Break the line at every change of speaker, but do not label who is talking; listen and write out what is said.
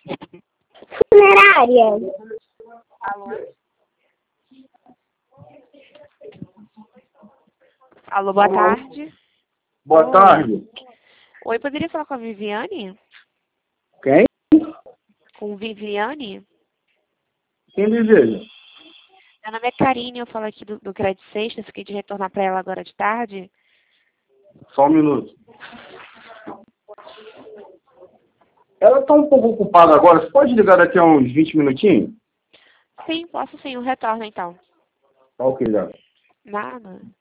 Funerária.
Alô? Alô, boa tarde.
Boa
Oi.
tarde.
Oi, poderia falar com a Viviane?
Quem?
Com Viviane?
Quem deseja?
Meu nome é Karine, eu falo aqui do Crédito Sexta, fiquei de retornar para ela agora de tarde.
Só um minuto. Ela está um pouco ocupada agora. Você pode ligar daqui a uns 20 minutinhos?
Sim, posso sim, eu retorno então.
Tá ok, já.
Nada.